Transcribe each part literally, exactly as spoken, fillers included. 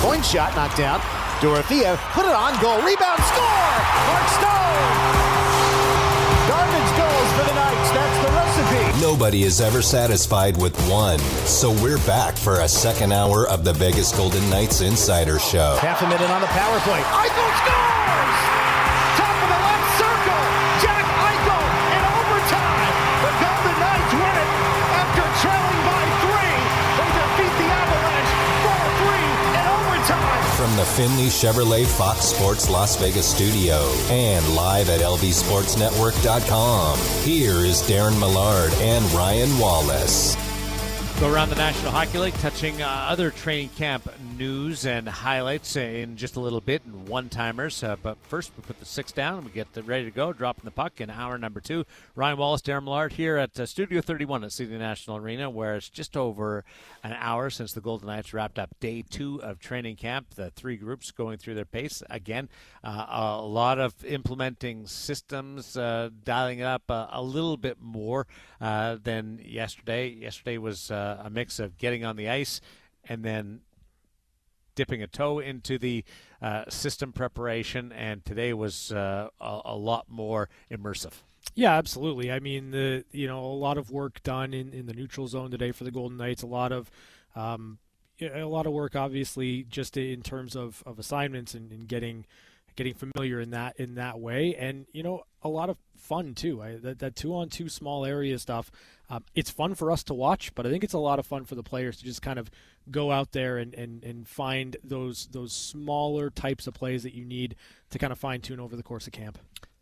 point shot knocked down. Dorothea put it on, goal, rebound, score! Mark Stone! Garbage goals for the Knights. That's the recipe. Nobody is ever satisfied with one. So we're back for a second hour of the Vegas Golden Knights Insider Show. Half a minute on the power play. Eichel scores! Top of the left circle. Jack Eichel in overtime. The Golden Knights win it after trailing by three. They defeat the Avalanche four three in overtime. From the Finley Chevrolet Fox Sports Las Vegas studio and live at L V Sports Network dot com, here is Darren Millard and Ryan Wallace. Go around the National Hockey League, touching uh, other training camp news and highlights in just a little bit, and one-timers. Uh, but first, we put the six down, and we get ready to go, dropping the puck in hour number two. Ryan Wallace, Darren Millard here at uh, Studio thirty-one at City National Arena, where it's just over an hour since the Golden Knights wrapped up day two of training camp. The three groups going through their pace. Again, uh, a lot of implementing systems, uh, dialing it up uh, a little bit more uh, than yesterday. Yesterday was uh, a mix of getting on the ice and then dipping a toe into the uh, system preparation, and today was uh, a, a lot more immersive. Yeah, absolutely. I mean, the you know a lot of work done in, in the neutral zone today for the Golden Knights. A lot of um, a lot of work, obviously, just in terms of, of assignments and, and getting getting familiar in that in that way, and you know a lot of fun too. I, that that two on two small area stuff. Um, it's fun for us to watch, but I think it's a lot of fun for the players to just kind of go out there and, and, and find those those smaller types of plays that you need to kind of fine tune over the course of camp.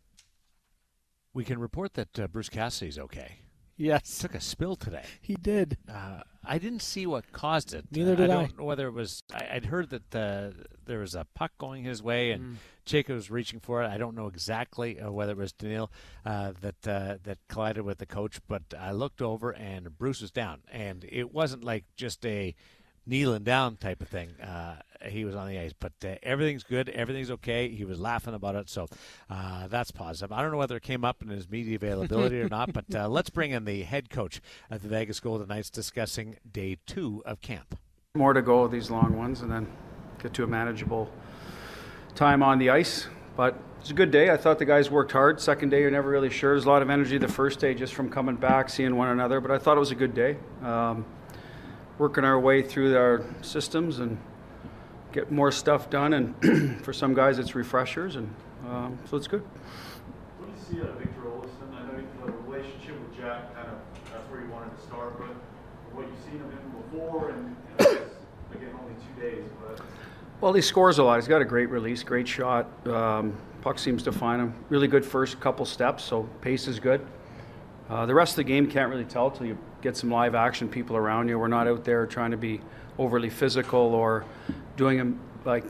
We can report that uh, Bruce Cassidy's okay. Yes. Took a spill today. He did. Uh, I didn't see what caused it. Neither did I. I. don't know whether it was. I, I'd heard that uh, there was a puck going his way, and Mm. Jacob was reaching for it. I don't know exactly uh, whether it was Daniil uh, that uh, that collided with the coach, but I looked over and Bruce was down, and it wasn't like just a kneeling down type of thing. Uh, he was on the ice, but uh, everything's good. Everything's okay. He was laughing about it, so uh, that's positive. I don't know whether it came up in his media availability or not, but uh, let's bring in the head coach of the Vegas Golden Knights discussing day two of camp. More to go with these long ones and then get to a manageable time on the ice, but it's a good day. I thought the guys worked hard. Second day, you're never really sure. There's a lot of energy the first day just from coming back, seeing one another, but I thought it was a good day. Um, working our way through our systems and get more stuff done, and for some guys it's refreshers, and um, so it's good. What do you see uh, Victor Olofsson? I know the relationship with Jack, kind of that's where you wanted to start, but what you've seen of him before, and you know, it's, again, only two days, but... Well, he scores a lot. He's got a great release, great shot. Um, puck seems to find him. Really good first couple steps, so pace is good. Uh, the rest of the game can't really tell till you get some live action people around you. We're not out there trying to be overly physical or doing them like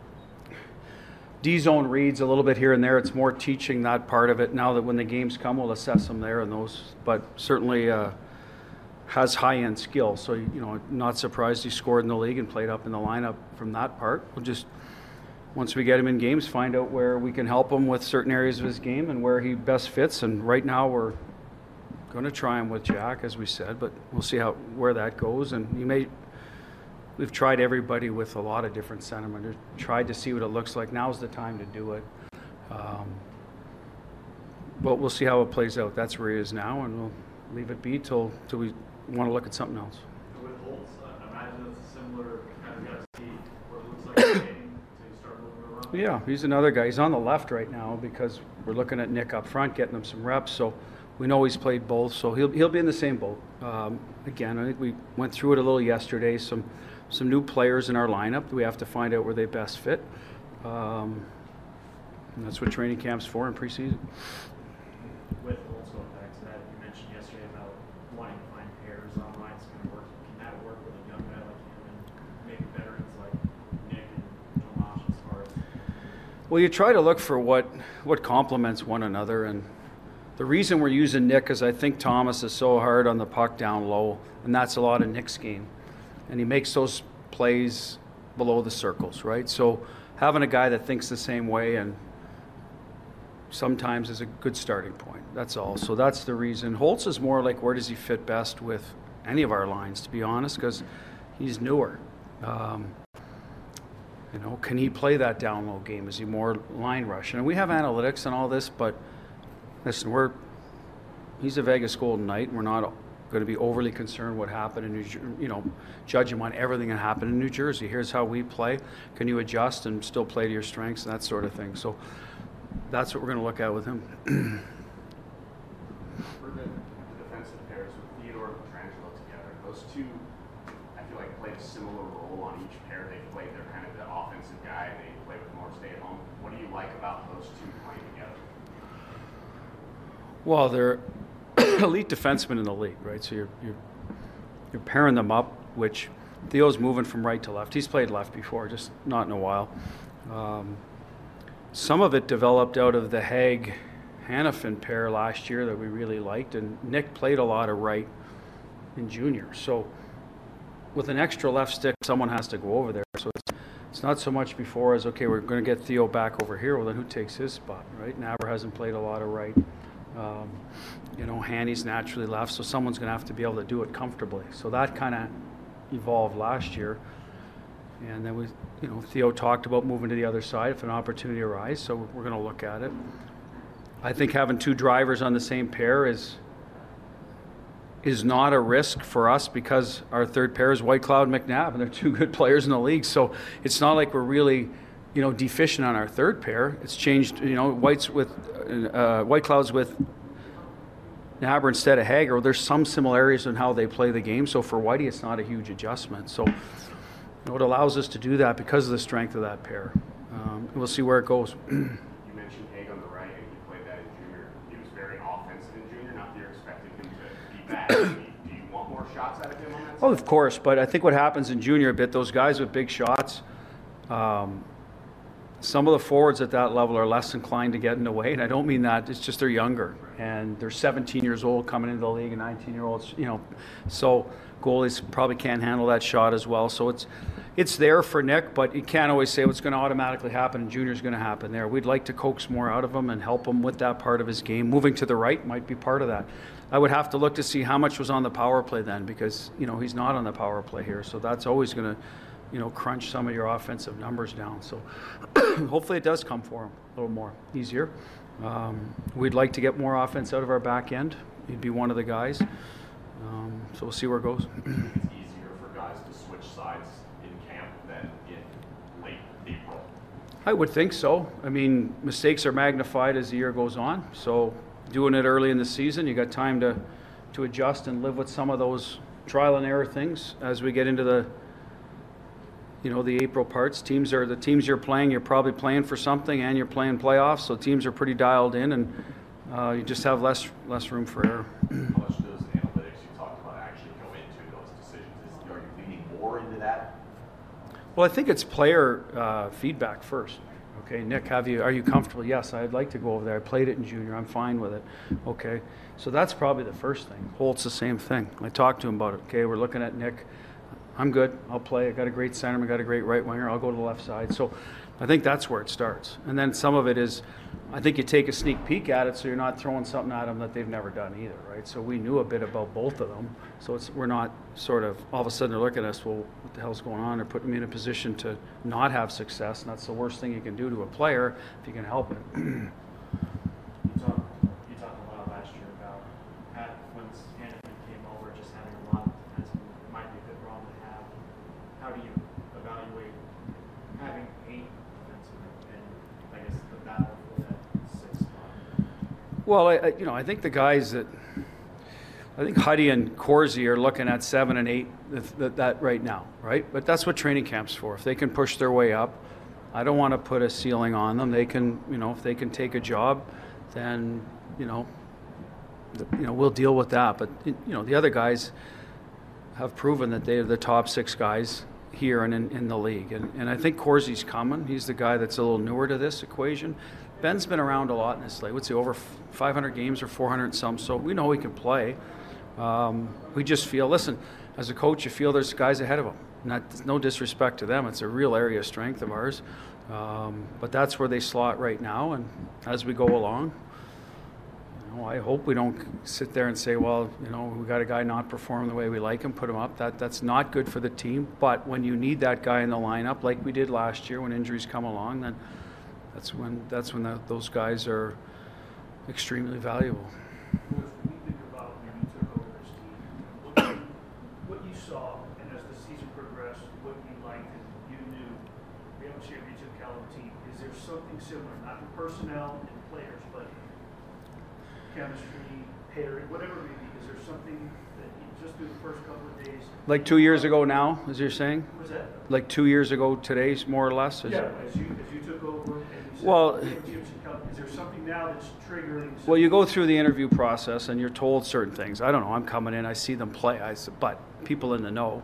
D-zone reads a little bit here and there. It's more teaching that part of it. Now that when the games come, we'll assess them there and those. But certainly uh, has high-end skill. So, you know, not surprised he scored in the league and played up in the lineup from that part. We'll just, once we get him in games, find out where we can help him with certain areas of his game and where he best fits. And right now we're going to try him with Jack, as we said, but we'll see how where that goes. And you may, we've tried everybody with a lot of different sentiment. We've tried to see what it looks like. Now's the time to do it. Um, but we'll see how it plays out. That's where he is now, and we'll leave it be till till we want to look at something else. With Holtz, I imagine it's a similar kind of guy to see where it looks like a game to start moving around. Yeah, he's another guy. He's on the left right now because we're looking at Nick up front, getting him some reps. So we know he's played both, so he'll he'll be in the same boat. Um, again, I think we went through it a little yesterday. Some some new players in our lineup. We have to find out where they best fit. Um, and that's what training camp's for in preseason. With also back to that, you mentioned yesterday about wanting to find pairs online. It's going to work. Can that work with a young guy like him and maybe veterans like Nick and Tomas as far as? Well, you try to look for what what complements one another, and the reason we're using Nick is I think Thomas is so hard on the puck down low, and that's a lot of Nick's game. And he makes those plays below the circles, right? So having a guy that thinks the same way and sometimes is a good starting point. That's all. So that's the reason. Holtz is more like where does he fit best with any of our lines, to be honest, because he's newer. Um, You know, can he play that down low game? Is he more line rush? And we have analytics and all this, but listen, we're he's a Vegas Golden Knight. We're not going to be overly concerned what happened in New Jersey, you know, judge him on everything that happened in New Jersey. Here's how we play. Can you adjust and still play to your strengths and that sort of thing? So that's what we're going to look at with him. For the defensive pairs with Theodore and Pietrangelo together, those two, I feel like, played a similar role on each pair. They played, they're kind of the offensive guy, and they play with more stay at home. What do you like about those two playing together? Well, they're elite defensemen in the league, right? So you're, you're you're pairing them up, which Theo's moving from right to left. He's played left before, just not in a while. Um, some of it developed out of the Hague Hanifin pair last year that we really liked, and Nick played a lot of right in junior. So with an extra left stick, someone has to go over there. So it's, it's not so much before as, okay, we're going to get Theo back over here. Well, then who takes his spot, right? Naber hasn't played a lot of right. Um, you know, Hanny's naturally left, so someone's going to have to be able to do it comfortably. So that kind of evolved last year. And then we, you know, Theo talked about moving to the other side if an opportunity arises, so we're going to look at it. I think having two drivers on the same pair is is not a risk for us because our third pair is Whitecloud and McNabb, and they're two good players in the league. So it's not like we're really, you know, deficient on our third pair. It's changed, you know, White's with uh, Whitecloud's with Naber instead of Hager. There's some similarities in how they play the game. So for Whitey, it's not a huge adjustment. So you know, it allows us to do that because of the strength of that pair. Um, we'll see where it goes. You mentioned Hague on the right, and he played that in junior. He was very offensive in junior. Not that you're expecting him to be bad. Do you want more shots out of him on that side? Oh, of course. But I think what happens in junior a bit, those guys with big shots, um, some of the forwards at that level are less inclined to get in the way, and I don't mean that. It's just they're younger, and they're seventeen years old coming into the league, and nineteen-year-olds, you know. So goalies probably can't handle that shot as well. So it's it's there for Nick, but you can't always say what's going to automatically happen in junior is going to happen there. We'd like to coax more out of him and help him with that part of his game. Moving to the right might be part of that. I would have to look to see how much was on the power play then, because, you know, he's not on the power play here. So that's always going to, you know, crunch some of your offensive numbers down. So hopefully it does come for him a little more easier. Um, we'd like to get more offense out of our back end. He'd be one of the guys. Um, so we'll see where it goes. It's easier for guys to switch sides in camp than in late April. I would think so. I mean, mistakes are magnified as the year goes on. So doing it early in the season, you got time to, to adjust and live with some of those trial and error things as we get into the you know, the April parts. Teams are the teams you're playing, you're probably playing for something, and you're playing playoffs, so teams are pretty dialed in, and uh, you just have less less room for error. How much do those analytics you talked about actually go into those decisions? Is, are you leaning more into that? Well, I think it's player uh, feedback first. Okay, Nick, have you are you comfortable? Yes, I'd like to go over there. I played it in junior. I'm fine with it. Okay, so that's probably the first thing. Holt's the same thing. I talked to him about it. Okay, we're looking at Nick. I'm good. I'll play. I got a great centerman. I got a great right winger. I'll go to the left side. So I think that's where it starts. And then some of it is, I think you take a sneak peek at it so you're not throwing something at them that they've never done either, right? So we knew a bit about both of them. So it's we're not sort of all of a sudden they're looking at us, well, what the hell's going on? They're putting me in a position to not have success. And that's the worst thing you can do to a player if you can help it. You talked, you talked a lot last year about Pat, when Hanifin came over, just having a lot of defensemen. It might be a good problem to have. How do you evaluate having eight defensemen and, I guess, the battle for that sixth spot? Well, I, I, you know, I think the guys that I think Huddy and Corsi are looking at seven and eight that, that, that right now, right? But that's what training camp's for. If they can push their way up, I don't want to put a ceiling on them. They can, you know, if they can take a job, then, you know, the, you know, we'll deal with that. But you know, the other guys have proven that they're the top six guys here and in, in the league. And, and I think Corsi's coming. He's the guy that's a little newer to this equation. Ben's been around a lot in this league. What's he, over five hundred games or four hundred and some? So we know he can play. Um, we just feel, listen, as a coach, you feel there's guys ahead of him. Not, no disrespect to them. It's a real area of strength of ours. Um, but that's where they slot right now. And as we go along, you know, know, I hope we don't sit there and say, well, you know, we got a guy not performing the way we like him, put him up. That that's not good for the team. But when you need that guy in the lineup, like we did last year when injuries come along, then that's when that's when the, those guys are extremely valuable. When you think about when you took over this team, what you, what you saw, and as the season progressed, what you liked and you knew, we obviously a regional caliber team. Is there something similar, not in personnel and players, but chemistry, pairing, whatever it may be? Is there something that you just through the first couple of days? Like two years ago now, as you're saying? Was that? Like two years ago today's more or less? Is Yeah, as you as you took over and you said, Well, is there something now that's triggering? Well, you go through the interview process and you're told certain things. I don't know. I'm coming in, I see them play. I said, but people in the know,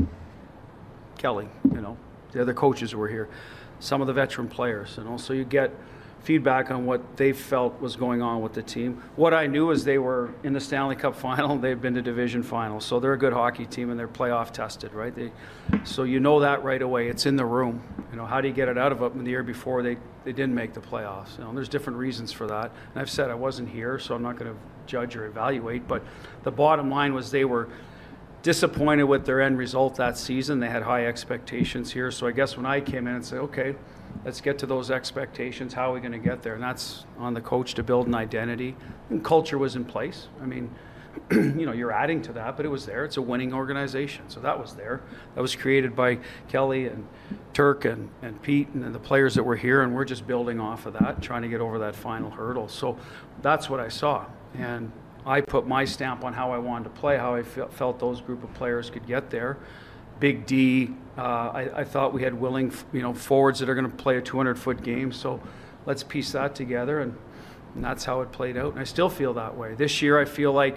Kelly, you know, the other coaches who were here, some of the veteran players, and also you get feedback on what they felt was going on with the team. What I knew is they were in the Stanley Cup final. They've been to division finals, so they're a good hockey team and they're playoff tested, right? They, so you know that right away. It's in the room. You know, how do you get it out of them? In the year before they, they didn't make the playoffs. You know, there's different reasons for that. And I've said I wasn't here, so I'm not going to judge or evaluate. But the bottom line was they were disappointed with their end result that season. They had high expectations here. So I guess when I came in and said, okay, let's get to those expectations. How are we going to get there? And that's on the coach to build an identity. And culture was in place. I mean, you know, you're adding to that, but it was there. It's a winning organization. So that was there. That was created by Kelly and Turk and, and Pete and the players that were here. And we're just building off of that, trying to get over that final hurdle. So that's what I saw. And I put my stamp on how I wanted to play, how I felt those group of players could get there. Big D, uh, I, I thought we had willing, you know, forwards that are going to play a two hundred foot game. So let's piece that together, and, and that's how it played out. And I still feel that way. This year, I feel like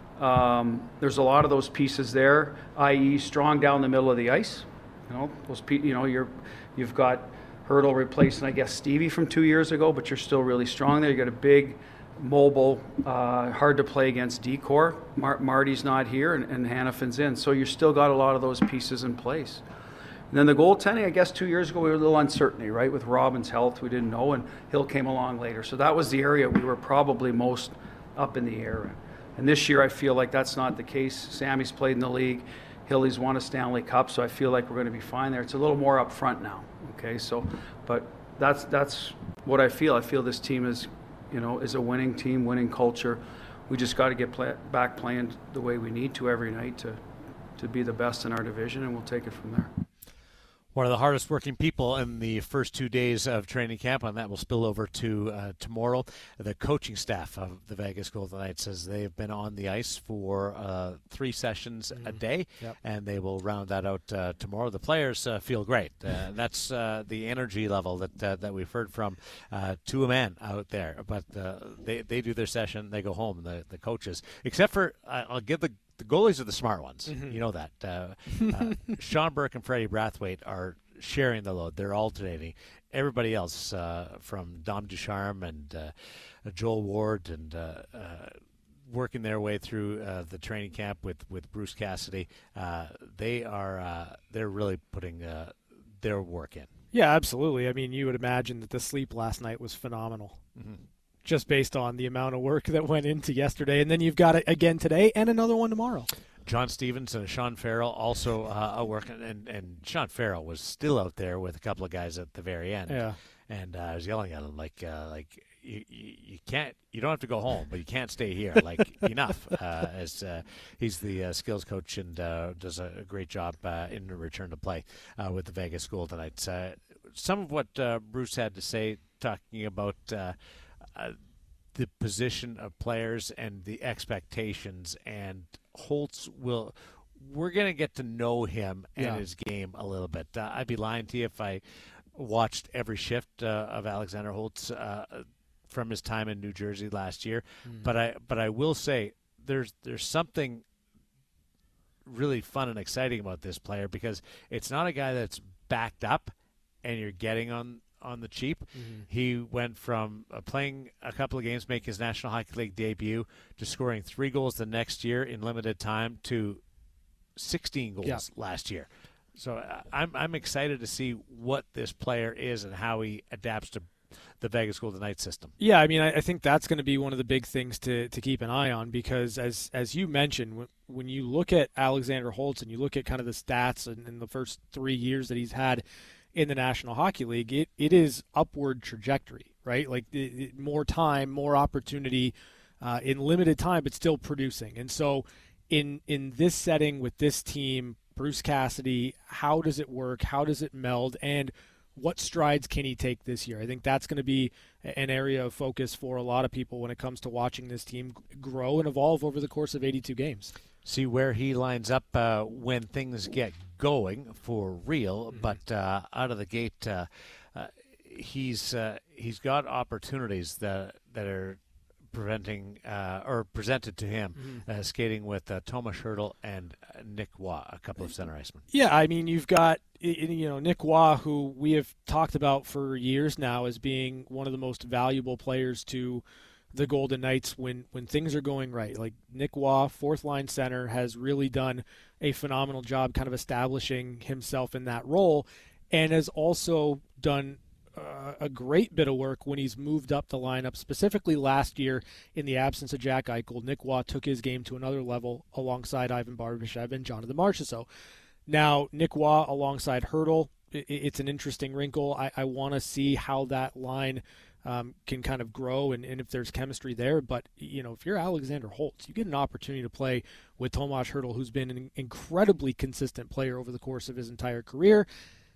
um, there's a lot of those pieces there, that is, strong down the middle of the ice. You know, those, pe- you know, you're, you've got Hurdle replacing, I guess, Stevie from two years ago, but you're still really strong there. You got a big, mobile, uh, hard to play against D-Corps. Mar- Marty's not here, and, and Hannafin's in. So you've still got a lot of those pieces in place. And then the goaltending, I guess two years ago we were a little uncertainty, right? With Robin's health, we didn't know, and Hill came along later. So that was the area we were probably most up in the air. And this year I feel like that's not the case. Sammy's played in the league. Hilly's won a Stanley Cup, so I feel like we're going to be fine there. It's a little more up front now, okay? So, but that's that's what I feel. I feel this team is, you know, is a winning team, winning culture. We just got to get play, back playing the way we need to every night to, to be the best in our division, and we'll take it from there. One of the hardest working people in the first two days of training camp, and that will spill over to uh, tomorrow. The coaching staff of the Vegas Golden Knights says they've been on the ice for uh, three sessions mm-hmm. a day, yep. and they will round that out uh, tomorrow. The players uh, feel great. Uh, that's uh, the energy level that uh, that we've heard from uh, to a man out there. But uh, they they do their session, they go home. The the coaches, except for uh, I'll give the. The goalies are the smart ones. Mm-hmm. You know that. Uh, uh, Sean Burke and Freddie Brathwaite are sharing the load. They're alternating. Everybody else, uh, from Dom Ducharme and uh, Joel Ward, and uh, uh, working their way through uh, the training camp with, with Bruce Cassidy, uh, they are uh, they're really putting uh, their work in. Yeah, absolutely. I mean, you would imagine that the sleep last night was phenomenal. Mm-hmm. Just based on the amount of work that went into yesterday. And then you've got it again today and another one tomorrow. John Stevens and Sean Farrell also uh, working, and, and Sean Farrell was still out there with a couple of guys at the very end. Yeah. And uh, I was yelling at him, like, uh, like you, you, you can't, you don't have to go home, but you can't stay here. Like, enough. Uh, as uh, he's the uh, skills coach and uh, does a, a great job uh, in return to play uh, with the Vegas Golden Knights. Uh, some of what uh, Bruce had to say, talking about uh, Uh, the position of players and the expectations, and Holtz will we're going to get to know him and yeah. his game a little bit. Uh, I'd be lying to you if I watched every shift uh, of Alexander Holtz uh, from his time in New Jersey last year, mm. but I but I will say there's there's something really fun and exciting about this player, because it's not a guy that's backed up and you're getting on on the cheap. Mm-hmm. He went from uh, playing a couple of games, making his National Hockey League debut, to scoring three goals the next year in limited time, to sixteen goals yeah. last year. So uh, I'm I'm excited to see what this player is and how he adapts to the Vegas Golden Knights system. Yeah, I mean, I, I think that's going to be one of the big things to, to keep an eye on because, as as you mentioned, when, when you look at Alexander Holtz and you look at kind of the stats in, in the first three years that he's had in the National Hockey League, it, it is upward trajectory, right? Like it, it, more time, more opportunity uh, in limited time, but still producing. And so in in this setting with this team, Bruce Cassidy, how does it work? How does it meld? And what strides can he take this year? I think that's going to be an area of focus for a lot of people when it comes to watching this team grow and evolve over the course of eighty-two games. See where he lines up uh, when things get going for real, mm-hmm. but uh, out of the gate, uh, uh, he's uh, he's got opportunities that that are preventing uh, or presented to him, mm-hmm. uh, skating with uh, Tomas Hertl and uh, Nick Waugh, a couple of center icemen. Yeah, I mean, you've got you know Nick Waugh, who we have talked about for years now as being one of the most valuable players to the Golden Knights when, when things are going right. Like Nick Waugh, fourth line center, has really done a phenomenal job kind of establishing himself in that role and has also done Uh, a great bit of work when he's moved up the lineup. Specifically last year, in the absence of Jack Eichel, Nick Waugh took his game to another level alongside Ivan Barbashev and Jonathan Marchessault. Now, Nick Waugh alongside Hertl, it, it's an interesting wrinkle. I, I want to see how that line um, can kind of grow and, and if there's chemistry there. But, you know, if you're Alexander Holtz, you get an opportunity to play with Tomas Hertl, who's been an incredibly consistent player over the course of his entire career.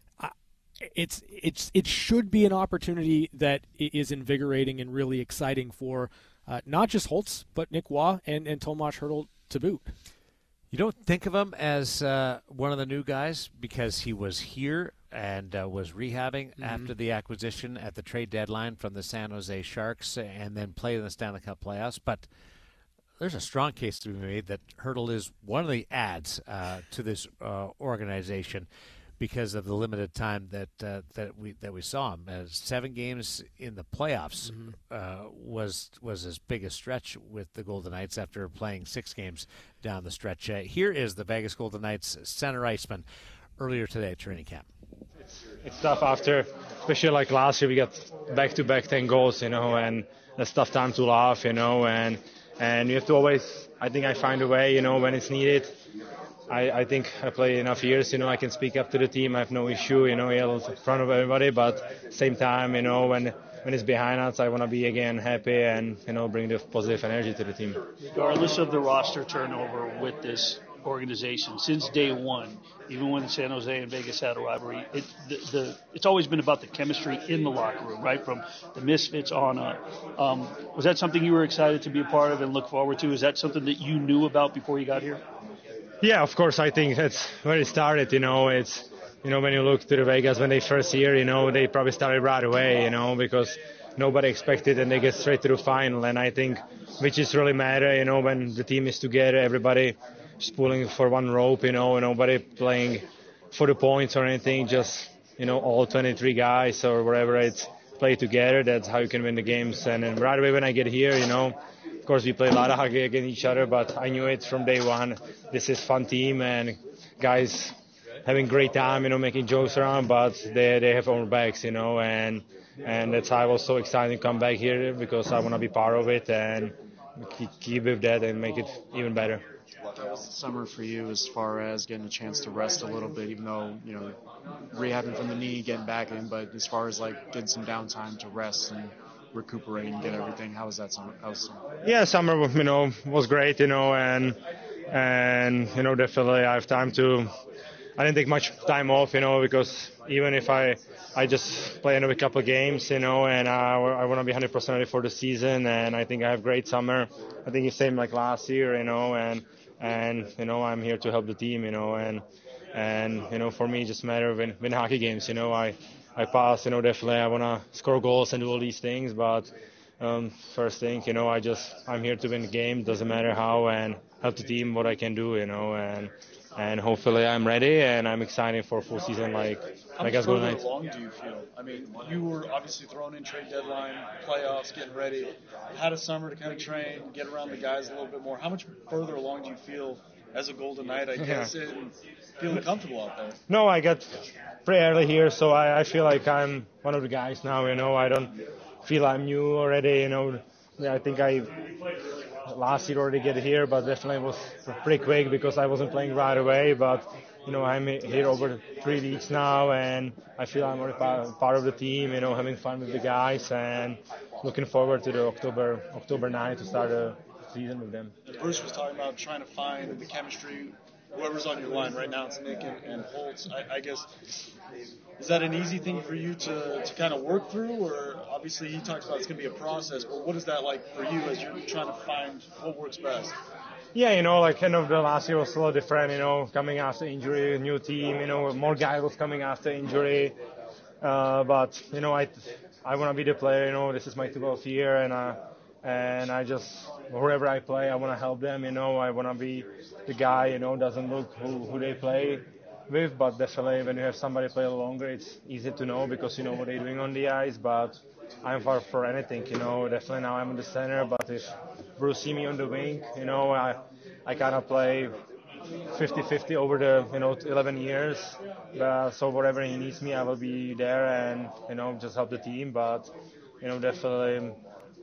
It's it's it should be an opportunity that is invigorating and really exciting for uh, not just Holtz, but Nick Waugh and, and Tomas Hertl to boot. You don't think of him as uh, one of the new guys because he was here and uh, was rehabbing mm-hmm. after the acquisition at the trade deadline from the San Jose Sharks and then played in the Stanley Cup playoffs. But there's a strong case to be made that Hertl is one of the adds uh, to this uh, organization, because of the limited time that uh, that we that we saw him. Uh, seven games in the playoffs mm-hmm. uh, was was his biggest stretch with the Golden Knights after playing six games down the stretch. Uh, here is the Vegas Golden Knights center iceman earlier today at training camp. It's, it's tough after, especially like last year, we got back-to-back ten goals, you know, and that's tough time to laugh, you know, and and you have to always, I think I find a way, you know, when it's needed. I, I think I play enough years, you know, I can speak up to the team. I have no issue, you know, yell in front of everybody. But same time, you know, when when it's behind us, I want to be again happy and, you know, bring the positive energy to the team. Regardless of the roster turnover with this organization, since day one, even when San Jose and Vegas had a rivalry, it, the, the, it's always been about the chemistry in the locker room, right? From the Misfits on up. Um, was that something you were excited to be a part of and look forward to? Is that something that you knew about before you got here? Yeah, of course. I think that's where it started. You know, it's you know when you look to the Vegas when they first here, you know, they probably started right away. You know, because nobody expected and they get straight to the final. And I think which is really matter. You know, when the team is together, everybody is pulling for one rope. You know, and nobody playing for the points or anything. Just you know, all twenty-three guys or whatever it's play together. That's how you can win the games. And, and right away when I get here, you know. Of course, we play a lot of hockey against each other, but I knew it from day one. This is a fun team, and guys having great time, you know, making jokes around, but they they have our backs, you know, and and that's why I was so excited to come back here because I want to be part of it and keep, keep with that and make it even better. How was the summer for you as far as getting a chance to rest a little bit, even though, you know, rehabbing from the knee, getting back in, but as far as, like, getting some downtime to rest and recuperate and get everything? How was that summer? How was summer? Yeah, summer, you know, was great, you know, and, and you know, definitely I have time to, I didn't take much time off, you know, because even if I, I just play another couple of games, you know, and I, I want to be one hundred percent ready for the season, and I think I have great summer. I think it's same like last year, you know, and, and, you know, I'm here to help the team, you know, and, and, you know, for me, it just matter of win, win hockey games, you know, I, I pass, you know, definitely I want to score goals and do all these things, but um, first thing, you know, I just, I'm here to win the game, doesn't matter how, and help the team what I can do, you know, and and hopefully I'm ready and I'm excited for a full season like How like much Golden further Knights. along do you feel? I mean, you were obviously thrown in trade deadline, playoffs, getting ready, had a summer to kind of train, get around the guys a little bit more. How much further along do you feel as a Golden Knight, I guess, Yeah. and feeling comfortable out there? No, I got pretty early here, so I, I feel like I'm one of the guys now. You know, I don't feel I'm new already. You know, I think I last year already get here, but definitely was pretty quick because I wasn't playing right away. But you know, I'm here over three weeks now, and I feel I'm already part, part of the team. You know, having fun with the guys, and looking forward to the October October ninth to start the season with them. Bruce was talking about trying to find the chemistry. Whoever's on your line right now, it's Nick and, and Holtz. I, I guess, is that an easy thing for you to, to kind of work through? Or obviously he talks about it's going to be a process, but what is that like for you as you're trying to find what works best? Yeah, you know, like kind of the last year was a little different, you know, coming after injury, new team, you know, more guys was coming after injury. Uh, but, you know, I, I want to be the player, you know, this is my twelfth year, and uh, and I just, wherever I play, I want to help them, you know, I want to be the guy, you know, doesn't look who, who they play with, but definitely when you have somebody play longer, it's easy to know because you know what they're doing on the ice, but I'm for, for anything, you know, definitely now I'm in the center, but if Bruce see me on the wing, you know, I, I kind of play fifty-fifty over the, you know, eleven years, uh, so whatever he needs me, I will be there and, you know, just help the team, but, you know, definitely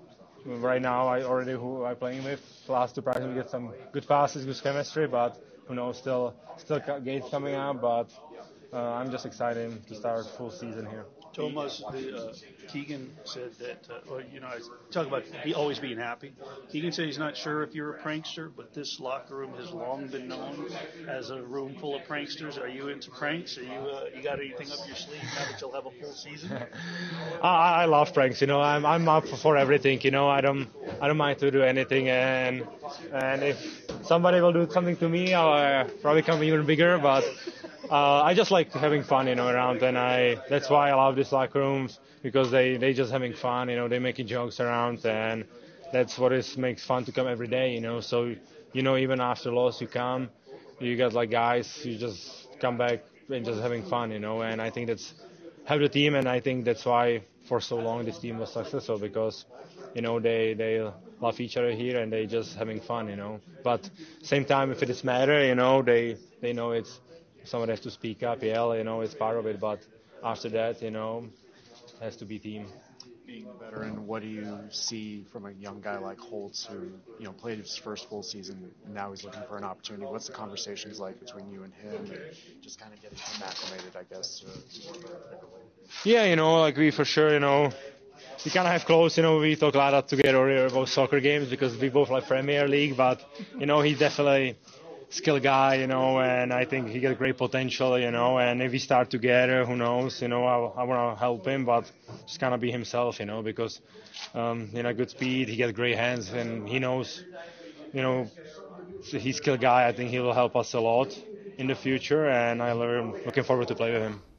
right now, I already who I'm playing with. Last two practices, we get some good passes, good chemistry, but who knows, still, still gates coming up. But uh, I'm just excited to start full season here. Tomas, the, uh, Keegan said that, uh, well, you know, I talk about be always being happy. Keegan said he's not sure if you're a prankster, but this locker room has long been known as a room full of pranksters. Are you into pranks? Are you, uh, you got anything up your sleeve now that you'll have a full season? I, I love pranks. You know, I'm I'm up for everything. You know, I don't I don't mind to do anything, and and if somebody will do something to me, I'll uh, probably become even bigger. But uh, I just like having fun, you know, around, and I that's why I love these locker rooms because they they just having fun. You know, they making jokes around, and that's what it makes fun to come every day. You know, so you know even after loss you come, you got like guys, you just come back and just having fun. You know, and I think that's have the team, and I think that's why for so long this team was successful because you know they they love each other here and they just having fun. You know, but same time if it is matter, you know they they know it's someone has to speak up, yell. You know, it's part of it, but after that, you know, it has to be team. Being a veteran, what do you see from a young guy like Holtz who, you know, played his first full season and now he's looking for an opportunity? What's the conversations like between you and him and just kind of getting him acclimated, I guess, to more of a bigger role? Yeah, you know, like we for sure, you know, we kind of have close, you know, we talk a lot together about soccer games because we both like Premier League, but, you know, he's definitely skilled guy, you know, and I think he got great potential, you know, and if we start together, who knows, you know, I, I want to help him, but just kind of be himself, you know, because, um, you know, good speed, he got great hands, and he knows, you know, he's skilled guy. I think he will help us a lot in the future, and I'm looking forward to play with him.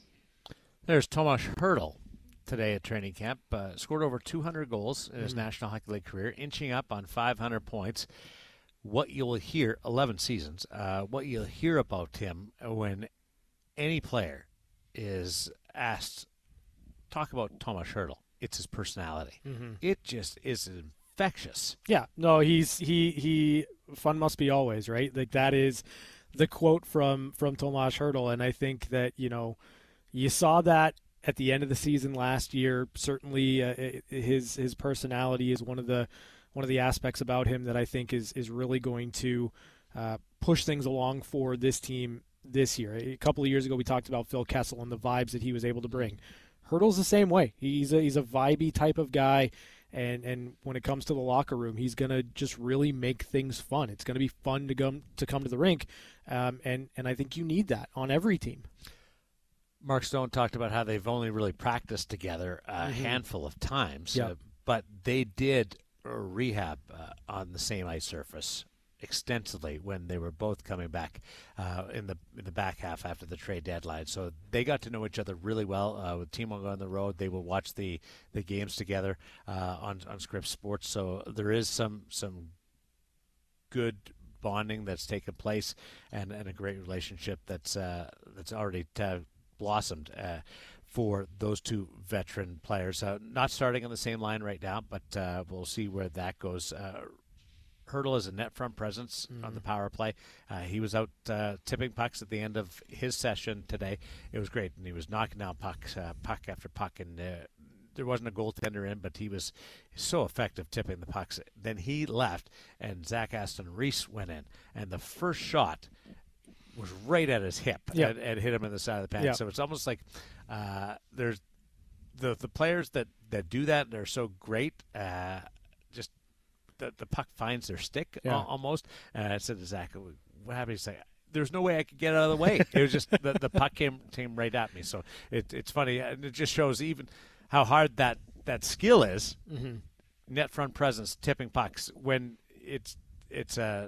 There's Tomas Hertl today at training camp, uh, scored over two hundred goals in his mm-hmm. National Hockey League career, inching up on five hundred points. What you'll hear, eleven seasons, uh, what you'll hear about him when any player is asked, talk about Tomas Hertl, it's his personality. Mm-hmm. It just is infectious. Yeah, no, he's, he, he, fun must be always, right? Like that is the quote from, from Tomas Hertl, and I think that, you know, you saw that at the end of the season last year. Certainly uh, his, his personality is one of the, one of the aspects about him that I think is is really going to uh, push things along for this team this year. A couple of years ago, we talked about Phil Kessel and the vibes that he was able to bring. Hertl's the same way. He's a, he's a vibey type of guy, and, and when it comes to the locker room, he's going to just really make things fun. It's going to be fun to come to come to the rink, um, and, and I think you need that on every team. Mark Stone talked about how they've only really practiced together a mm-hmm. handful of times, yep. uh, but they did rehab uh, on the same ice surface extensively when they were both coming back uh, in the in the back half after the trade deadline. So they got to know each other really well. Uh, with Team will go on the road, they will watch the, the games together uh, on on Scripps Sports. So there is some some good bonding that's taken place, and, and a great relationship that's uh, that's already t- blossomed. Uh, for those two veteran players. Uh, not starting on the same line right now, but uh, we'll see where that goes. Uh, Hurdle as a net front presence mm. on the power play. Uh, he was out uh, tipping pucks at the end of his session today. It was great, and he was knocking down pucks, uh, puck after puck, and uh, there wasn't a goaltender in, but he was so effective tipping the pucks. Then he left, and Zach Aston Reese went in, and the first shot was right at his hip yeah. and, and hit him in the side of the pants. Yeah. So it's almost like uh, there's the the players that, that do that, they're so great. Uh, just the, the puck finds their stick yeah. al- almost. And I said to Zach, what happened? He said, there's no way I could get out of the way. It was just the, the puck came came right at me. So it, it's funny, and it just shows even how hard that, that skill is. Mm-hmm. Net front presence, tipping pucks when it's it's a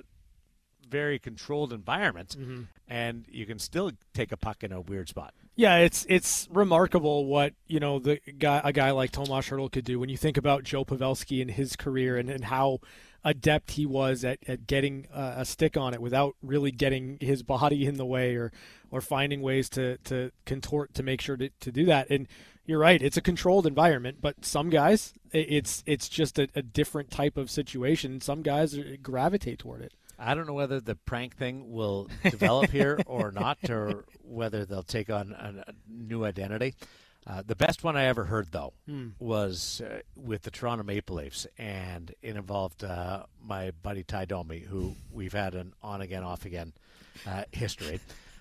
very controlled environment, mm-hmm. and you can still take a puck in a weird spot. Yeah, it's it's remarkable what, you know, the guy a guy like Tomas Hertl could do when you think about Joe Pavelski and his career and, and how adept he was at, at getting uh, a stick on it without really getting his body in the way or or finding ways to, to contort to make sure to, to do that. And you're right, it's a controlled environment, but some guys, it's it's just a, a different type of situation. Some guys gravitate toward it. I don't know whether the prank thing will develop here or not, or whether they'll take on a, a new identity. Uh, the best one I ever heard, though, hmm. was uh, with the Toronto Maple Leafs, and it involved uh, my buddy Ty Domi, who we've had an on-again, off-again uh, history.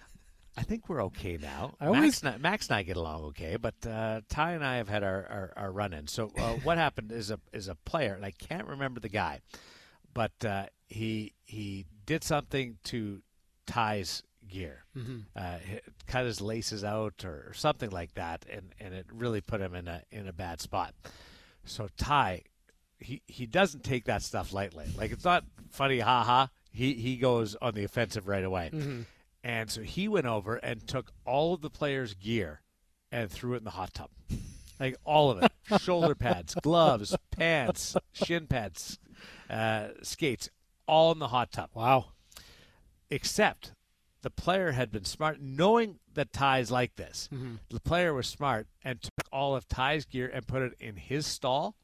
I think we're okay now. I always... Max, and I, Max and I get along okay, but uh, Ty and I have had our, our, our run-in. So uh, what happened is a is a player, and I can't remember the guy, but uh, he he did something to Ty's gear, mm-hmm. uh, cut his laces out or something like that, and, and it really put him in a in a bad spot. So Ty, he, he doesn't take that stuff lightly. Like, it's not funny, ha ha. He he goes on the offensive right away. Mm-hmm. And so he went over and took all of the players' gear and threw it in the hot tub. Like, all of it. Shoulder pads, gloves, pants, shin pads, uh, skates, all in the hot tub. Wow. Except the player had been smart, knowing that Ty's like this. Mm-hmm. The player was smart and took all of Ty's gear and put it in his stall.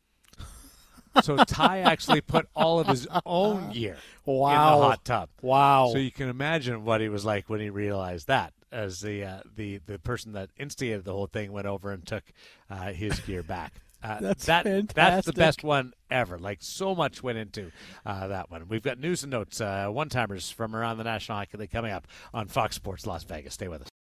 So Ty actually put all of his own gear wow. in the hot tub. Wow. So you can imagine what he was like when he realized that, as the uh, the, the person that instigated the whole thing went over and took uh, his gear back. Uh, that's that, fantastic. That's the best one ever. Like, so much went into uh, that one. We've got news and notes, uh, one-timers from around the National Hockey League coming up on Fox Sports Las Vegas. Stay with us.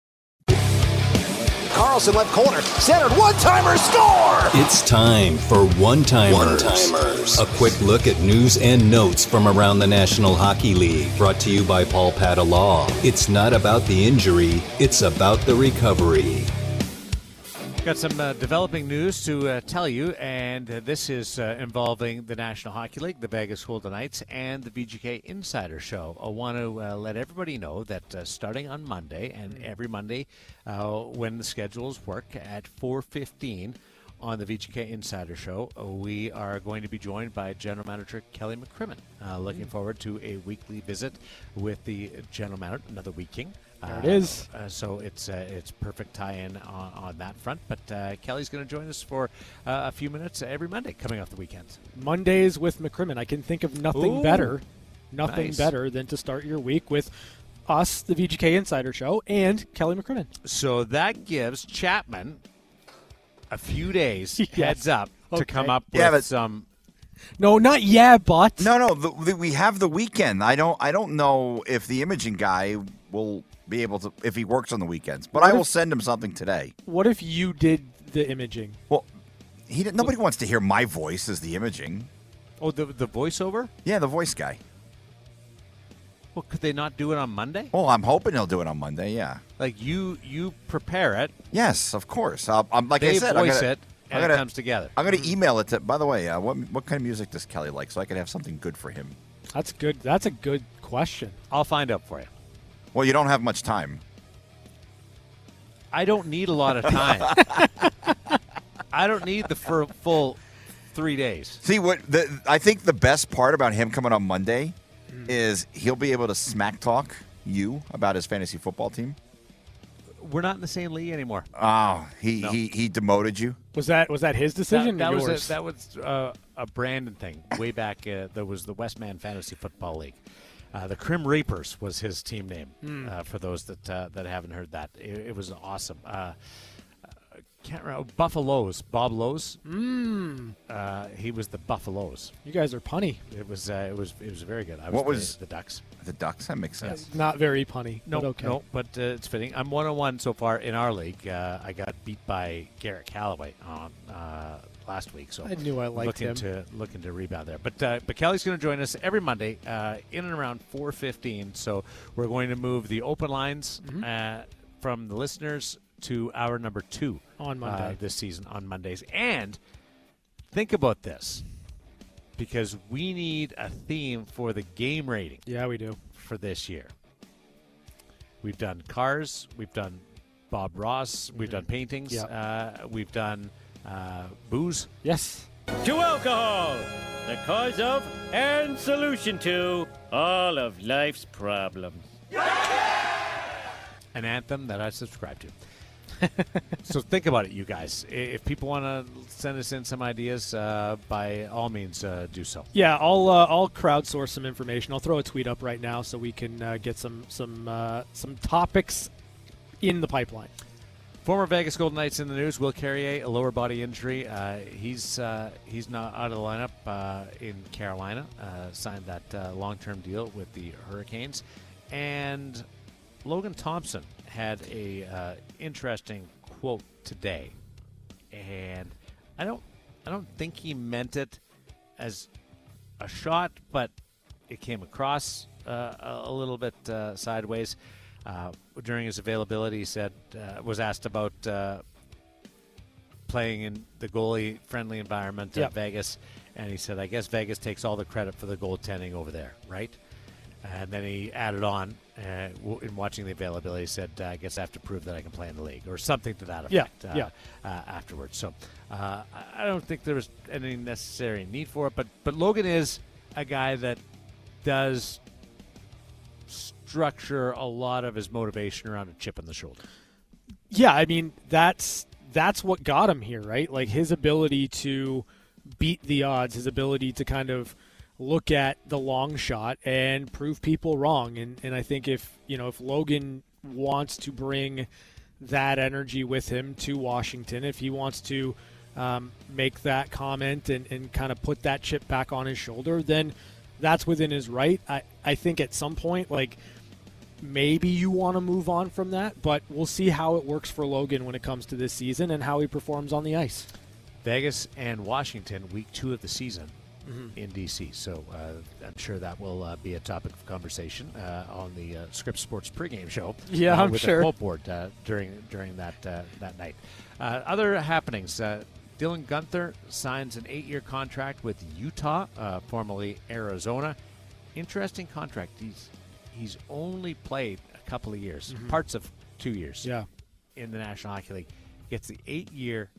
Carlson left corner, centered, one-timer, score! It's time for One-Timers. One-Timers. A quick look at news and notes from around the National Hockey League. Brought to you by Paul Pata Law. It's not about the injury, it's about the recovery. Got some uh, developing news to uh, tell you, and uh, this is uh, involving the National Hockey League, the Vegas Golden Knights, and the V G K Insider Show. I want to uh, let everybody know that uh, starting on Monday, and every Monday uh, when the schedules work at four fifteen on the V G K Insider Show, uh, we are going to be joined by General Manager Kelly McCrimmon. Uh, looking forward to a weekly visit with the General Manager, another weeking. There it is. Uh, so it's uh, it's perfect tie-in on, on that front. But uh, Kelly's going to join us for uh, a few minutes every Monday coming off the weekends. Mondays with McCrimmon. I can think of nothing Ooh, better, nothing nice. better than to start your week with us, the V G K Insider Show, and Kelly McCrimmon. So that gives Chapman a few days Yes. heads up Okay. to come up with Yeah, but- some. No, not yeah, but No, no, the, the, we have the weekend. I don't, I don't know if the imaging guy will be able to if he works on the weekends, but What I will if- send him something today. what if you did the imaging? Well, he didn't, nobody wants to hear my voice as the imaging. Oh, the the voiceover? Yeah, the voice guy. Well, could they not do it on Monday? Well, I'm hoping he'll do it on Monday. Yeah. Like, you you prepare it, Yes, of course. I'll, I'm like they I said, I'm voice gonna, it, I'm and gonna- it comes together. I'm going to email it to. By the way, uh, what what kind of music does Kelly like, so I can have something good for him? That's good. That's a good question. I'll find out for you. Well, you don't have much time. I don't need a lot of time. I don't need the fir- full three days. See what the I think the best part about him coming on Monday is he'll be able to smack talk you about his fantasy football team. we're not in the same league anymore. Oh, he, No. he, he demoted you? Was that was that his decision? That, that or was yours? a, that was uh, a Brandon thing way back. Uh, there was the Westman Fantasy Football League. Uh, the Crim Reapers was his team name. Mm. Uh, for those that uh, that haven't heard that, it, it was awesome. Uh, can't remember Buffaloes. Bob Lowe's. Mm. Uh, he was the Buffaloes. You guys are punny. It was uh, it was it was very good. I was What the, was- the Ducks? The Ducks? That makes sense. Not very punny. No, but okay. no, but uh, it's fitting. I'm one on one so far in our league. Uh, I got beat by Garrett Calloway on uh, last week, so I knew I liked looking him. to looking to rebound there. But uh, but Kelly's going to join us every Monday uh, in and around four fifteen. So we're going to move the open lines Mm-hmm. uh, from the listeners to hour number two On Monday. uh, this season on Mondays. And think about this, because we need a theme for the game rating Yeah, we do. for this year. We've done cars, we've done Bob Ross, we've done paintings, Yeah. uh, we've done uh, booze. Yes. To alcohol, the cause of and solution to all of life's problems. An anthem that I subscribe to. So think about it, you guys. I- If people want to send us in some ideas, uh, by all means, uh, do so. Yeah, I'll uh, I'll crowdsource some information. I'll throw a tweet up right now so we can uh, get some some uh, some topics in the pipeline. Former Vegas Golden Knights in the news. Will Carrier, a lower body injury. Uh, he's uh, he's not out of the lineup uh, in Carolina. Uh, signed that uh, long-term deal with the Hurricanes. And Logan Thompson had a uh, interesting quote today, and I don't I don't think he meant it as a shot, but it came across uh, a a little bit uh, sideways. Uh, during his availability, he said uh, was asked about uh, playing in the goalie-friendly environment Yep. at Vegas, and he said, "I guess Vegas takes all the credit for the goaltending over there, right?" And then he added on, uh, w- in watching the availability, he said, uh, "I guess I have to prove that I can play in the league," or something to that Yeah, effect. Uh, yeah. Uh, afterwards, so uh, I I don't think there was any necessary need for it. But but Logan is a guy that does structure a lot of his motivation around a chip on the shoulder. Yeah, I mean that's that's what got him here, right? Like his ability to beat the odds, his ability to kind of look at the long shot and prove people wrong. And and I think if you know if Logan wants to bring that energy with him to Washington, if he wants to um, make that comment and, and kind of put that chip back on his shoulder, then that's within his right. I, I think at some point, like, maybe you want to move on from that, but we'll see how it works for Logan when it comes to this season and how he performs on the ice. Vegas and Washington, week two of the season Mhm. in D C. So uh, I'm sure that will uh, be a topic of conversation uh, on the uh, Scripps Sports pregame show. Yeah, uh, I'm with sure. the quote board uh, during during that uh, that night. Uh, other happenings. Uh, Dylan Guenther signs an eight-year contract with Utah, uh, formerly Arizona. Interesting contract. He's he's only played a couple of years, Mhm. parts of two years. Yeah. In the National Hockey League, gets the eight-year,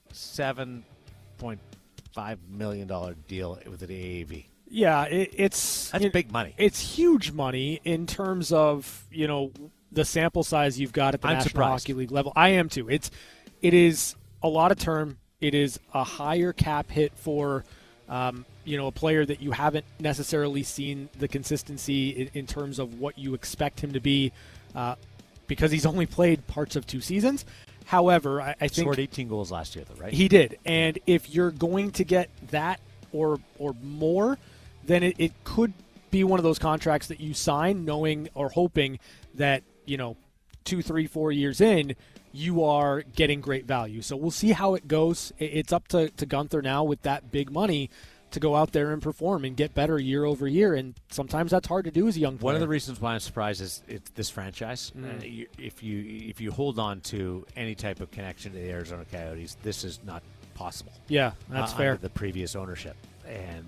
seven point five million dollar deal with the A A V. Yeah, it, it's That's you- big money. It's huge money in terms of you know the sample size you've got at the I'm National surprised. Hockey League level. I am too. It's it is a lot of term. It is a higher cap hit for um, you know a player that you haven't necessarily seen the consistency in, in terms of what you expect him to be, uh, because he's only played parts of two seasons. However, I, I think Scored eighteen goals last year, though, right? he did. And if you're going to get that or or more, then it, it could be one of those contracts that you sign knowing or hoping that, you know, two, three, four years in, you are getting great value. So we'll see how it goes. It- It's up to, to Guenther now with that big money to go out there and perform and get better year over year. And sometimes that's hard to do as a young player. One of the reasons why I'm surprised is it's this franchise. Mm. Uh, you, if you if you hold on to any type of connection to the Arizona Coyotes, this is not possible. Yeah, that's uh, fair. Under the previous ownership, and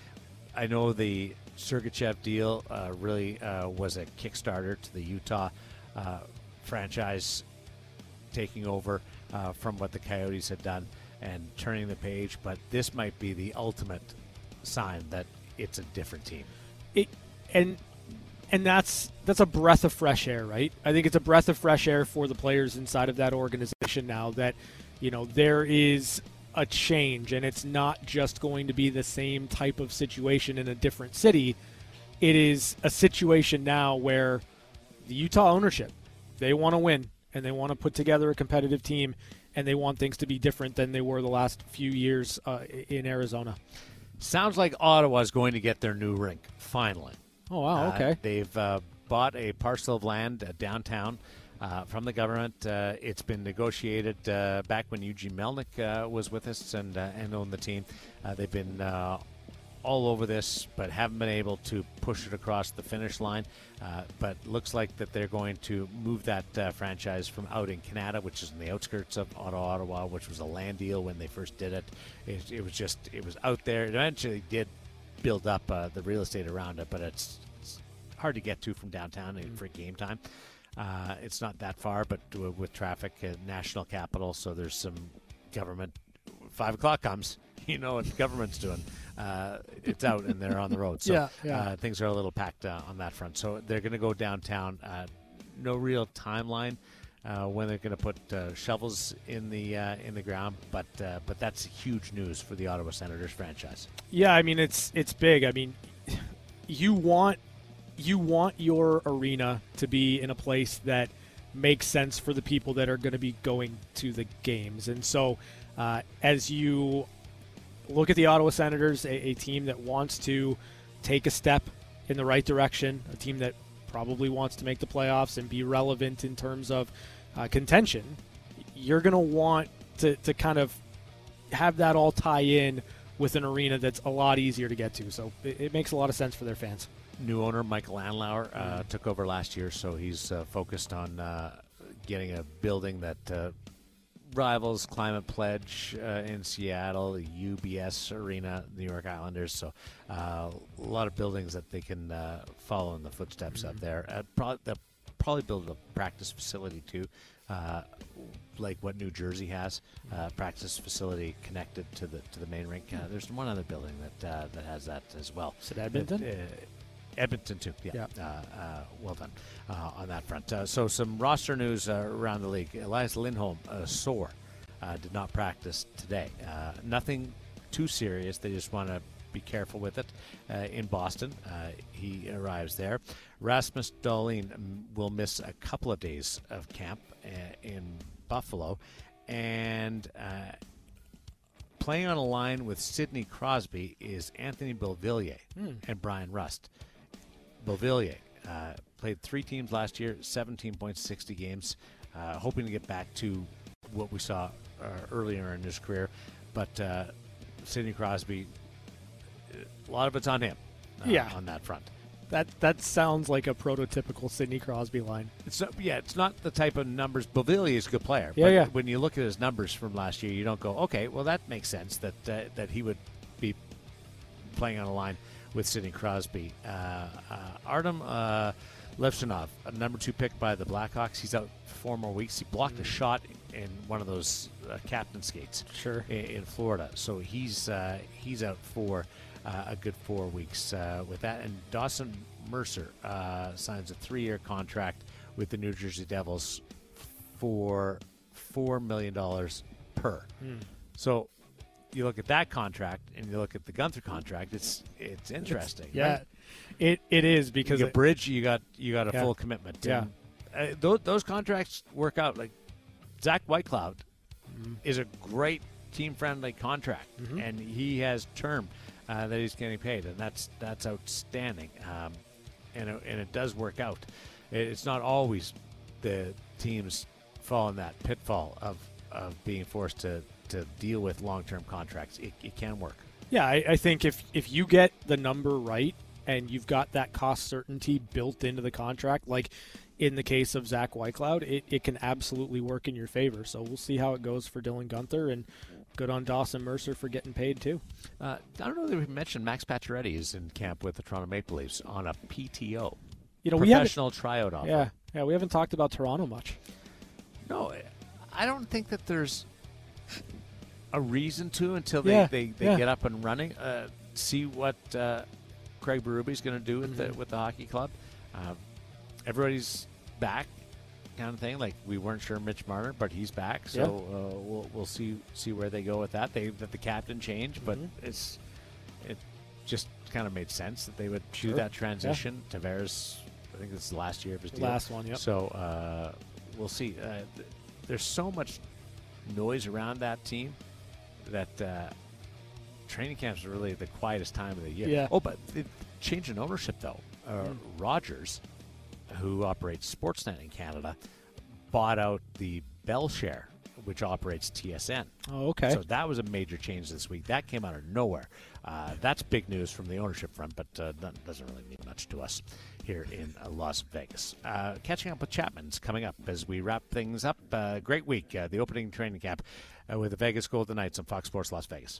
I know the Sergachev deal uh, really uh, was a Kickstarter to the Utah uh, franchise taking over uh, from what the Coyotes had done and turning the page. But this might be the ultimate sign that it's a different team. It and and that's that's a breath of fresh air, right? I think it's a breath of fresh air for the players inside of that organization now that, you know, there is a change, and it's not just going to be the same type of situation in a different city. It is a situation now where the Utah ownership, they want to win, and they want to put together a competitive team, and they want things to be different than they were the last few years uh, in Arizona. Sounds like Ottawa's going to get their new rink, finally. Oh, wow, okay. Uh, they've uh, bought a parcel of land uh, downtown uh, from the government. Uh, it's been negotiated uh, back when Eugene Melnick uh, was with us and, uh, and owned the team. Uh, they've been uh, all over this, but haven't been able to push it across the finish line. Uh, but looks like that they're going to move that uh, franchise from out in Canada, which is in the outskirts of Ottawa, Ottawa, which was a land deal when they first did it. It, it was just, it was out there. It eventually did build up uh, the real estate around it, but it's, it's hard to get to from downtown mm-hmm. for game time. Uh, it's not that far, but with traffic, uh, national capital, so there's some government. Five o'clock comes, you know what the government's doing. Uh, it's out and they're on the road. So yeah, yeah. Uh, things are a little packed uh, on that front. So they're going to go downtown. Uh, no real timeline uh, when they're going to put uh, shovels in the uh, in the ground, but uh, but that's huge news for the Ottawa Senators franchise. Yeah, I mean it's it's big. I mean, you want you want your arena to be in a place that makes sense for the people that are going to be going to the games, and so uh, as you look at the Ottawa Senators, a, a team that wants to take a step in the right direction, a team that probably wants to make the playoffs and be relevant in terms of uh, contention, you're going to want to, to kind of have that all tie in with an arena that's a lot easier to get to. So it, it makes a lot of sense for their fans. New owner Michael Andlauer uh, mm-hmm. took over last year, so he's uh, focused on uh, getting a building that uh, rivals Climate Pledge uh, in Seattle, the U B S Arena, New York Islanders. So uh, a lot of buildings that they can uh, follow in the footsteps mm-hmm. of there. Uh, pro- they'll probably build a practice facility too, uh, like what New Jersey has, uh, practice facility connected to the to the main rink. Uh, there's one other building that uh, that has that as well. Is it Edmonton? Uh, Edmonton, too. Yeah. yeah. Uh, uh, well done uh, on that front. Uh, so some roster news uh, around the league. Elias Lindholm, uh, sore, uh, did not practice today. Uh, nothing too serious. They just want to be careful with it uh, in Boston. Uh, he arrives there. Rasmus Dahlin will miss a couple of days of camp uh, in Buffalo. And uh, playing on a line with Sidney Crosby is Anthony Beauvillier mm. and Brian Rust. Beauvillier uh, played three teams last year, seventeen point six zero games, uh, hoping to get back to what we saw uh, earlier in his career. But uh, Sidney Crosby, a lot of it's on him uh, yeah. on that front. That that sounds like a prototypical Sidney Crosby line. It's not, yeah, it's not the type of numbers. Beauvillier is a good player. Yeah, but yeah. when you look at his numbers from last year, you don't go, okay, well, that makes sense that uh, that he would be playing on a line with Sidney Crosby. Uh, uh, Artem uh, Levshinov, a number two pick by the Blackhawks. He's out for four more weeks. He blocked mm-hmm. a shot in one of those uh, captain skates sure. in, in Florida. So he's uh, he's out for uh, a good four weeks uh, with that. And Dawson Mercer uh, signs a three-year contract with the New Jersey Devils for four million dollars per. Mm. So you look at that contract and you look at the Gunther contract, it's it's interesting. It's, yeah, right? it it is because you get it, bridge, you got you got a yeah. full commitment. Yeah, and, uh, those, those contracts work out. Like Zach Whitecloud mm-hmm. is a great team-friendly contract, mm-hmm. and he has term uh, that he's getting paid, and that's that's outstanding. Um, and it, and it does work out. It's not always the teams fall in that pitfall of of being forced to. to deal with long-term contracts. It, it can work. Yeah, I, I think if if you get the number right and you've got that cost certainty built into the contract, like in the case of Zach Whitecloud, it, it can absolutely work in your favor. So we'll see how it goes for Dylan Gunther, and good on Dawson Mercer for getting paid too. Uh, I don't know that we mentioned Max Pacioretty is in camp with the Toronto Maple Leafs on a P T O. You know, professional we tryout offer. Yeah, yeah, we haven't talked about Toronto much. No, I don't think that there's a reason to until they, yeah, they, they yeah. get up and running. Uh, see what uh, Craig Berube is going to do with mm-hmm. the with the hockey club. uh, everybody's back, kind of thing. Like we weren't sure Mitch Marner, but he's back, so Yeah. uh, we'll we'll see see where they go with that. They that the captain changed, but Mm-hmm. it's it just kind of made sense that they would do Sure. that transition. Tavares, I think this is the last year of his deal. Last one, yep. So uh, we'll see. Uh, th- there's so much noise around that team that uh, training camps are really the quietest time of the year. Yeah. Oh, but it, change in ownership though. Uh, Mm. Rogers, who operates Sportsnet in Canada, bought out the Bell Share, which operates T S N. Oh, okay. So that was a major change this week. That came out of nowhere. Uh, that's big news from the ownership front, but uh, that doesn't really mean much to us here in uh, Las Vegas. Uh, catching up with Chapman's coming up as we wrap things up. Uh, great week, uh, the opening training camp uh, with the Vegas Golden Knights on Fox Sports Las Vegas.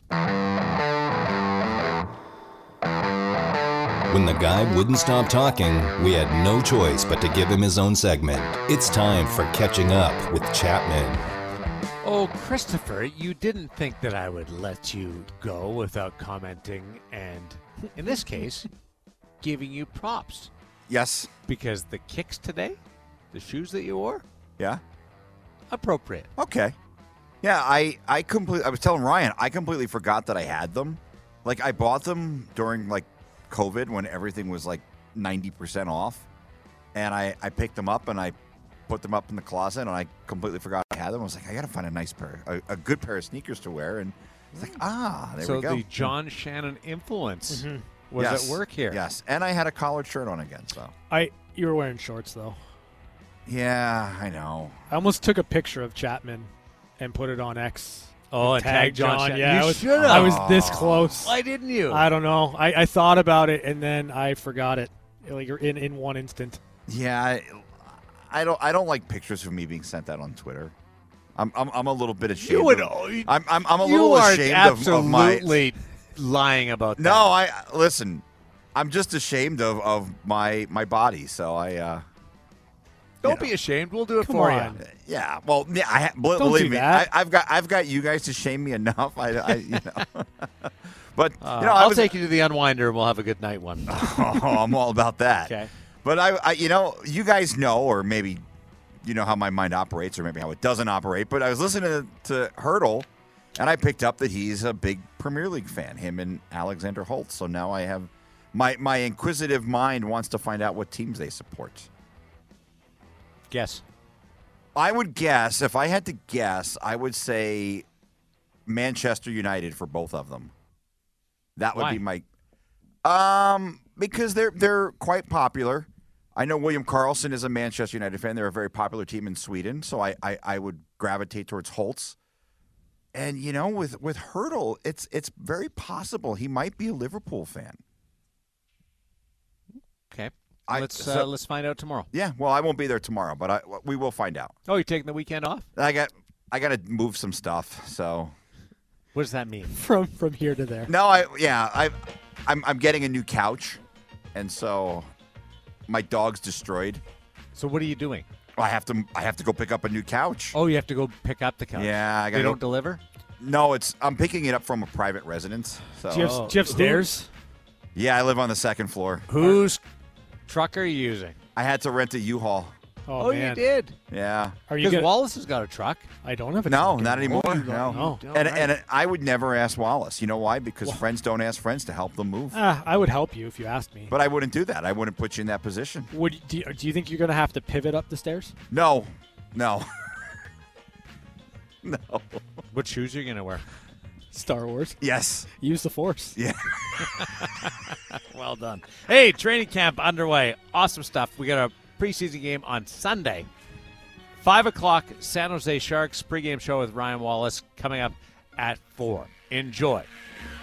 When the guy wouldn't stop talking, we had no choice but to give him his own segment. It's time for Catching Up with Chapman. Oh, Christopher, you didn't think that I would let you go without commenting and, in this case, giving you props. Yes. Because the kicks today, the shoes that you wore, Yeah. appropriate. Okay. Yeah, I I completely. I was telling Ryan, I completely forgot that I had them. Like I bought them during like COVID when everything was like ninety percent off, and I I picked them up and I put them up in the closet and I completely forgot I had them. I was like, I gotta find a nice pair, a, a good pair of sneakers to wear, and it's like ah, there so we go. the John Shannon influence Mhm. was Yes. at work here. Yes, and I had a collared shirt on again. So I you were wearing shorts though. yeah, I know. I almost took a picture of Chapman and put it on X. Oh, and tagged tagged John Shannon. Yeah, You I was, should've. I was this close. Why didn't you? I don't know. I, I thought about it and then I forgot it, like in in one instant. Yeah, I, I don't. I don't like pictures of me being sent out on Twitter. I'm. I'm, I'm a little bit ashamed. You would. of, I'm. I'm. I'm a you little are ashamed of, of my. absolutely lying about that. No, I listen. I'm just ashamed of, of my my body. So I. Uh, Don't you be ashamed. We'll do it Come for on. you. yeah. Well, yeah. I, ha- bel- Don't believe do me, that. I, I've got. I've got you guys to shame me enough. I. I you know. But Uh, you know, I I'll was, take you to the unwinder and we'll have a good night one. Oh, I'm all about that. Okay. But I, I, you know, you guys know, or maybe you know how my mind operates, or maybe how it doesn't operate. But I was listening to, to Hurdle, and I picked up that he's a big Premier League fan, him and Alexander Holtz. So now I have my my inquisitive mind wants to find out what teams they support. Guess. I would guess, if I had to guess, I would say Manchester United for both of them. That would Why? be my um because they're they're quite popular. I know William Karlsson is a Manchester United fan. They're a very popular team in Sweden, so I, I, I would gravitate towards Holtz. And you know, with, with Hurdle, it's it's very possible he might be a Liverpool fan. Okay. I- let's so- uh, let's find out tomorrow. Yeah, well, I won't be there tomorrow, but I, we will find out. Oh, you're taking the weekend off? I got I got to move some stuff, so. What does that mean? From from here to there. No, I yeah, I I'm I'm getting a new couch, and so my dog's destroyed. So what are you doing? I have to I have to go pick up a new couch. Oh, you have to go pick up the couch. Yeah, I They gotta don't go- deliver? No, it's I'm picking it up from a private residence. So Do you have, Oh. do you have stairs? yeah, I live on the second floor. Whose truck are you using? I had to rent a U-Haul. Oh, man. you did. Yeah. Are you Because gonna, Wallace has got a truck. I don't have a No, truck not anymore. Oh, you no. don't- No. you don't, And right. and I would never ask Wallace. You know why? Because friends don't ask friends to help them move. Ah, I would help you if you asked me. But I wouldn't do that. I wouldn't put you in that position. Would do you, do you think you're gonna have to pivot up the stairs? No. No. No. What shoes are you going to wear? Star Wars. Yes. Use the Force. Yeah. Well done. Hey, training camp underway. Awesome stuff. We got a preseason game on Sunday. five o'clock, San Jose Sharks pregame show with Ryan Wallace coming up at four. Enjoy.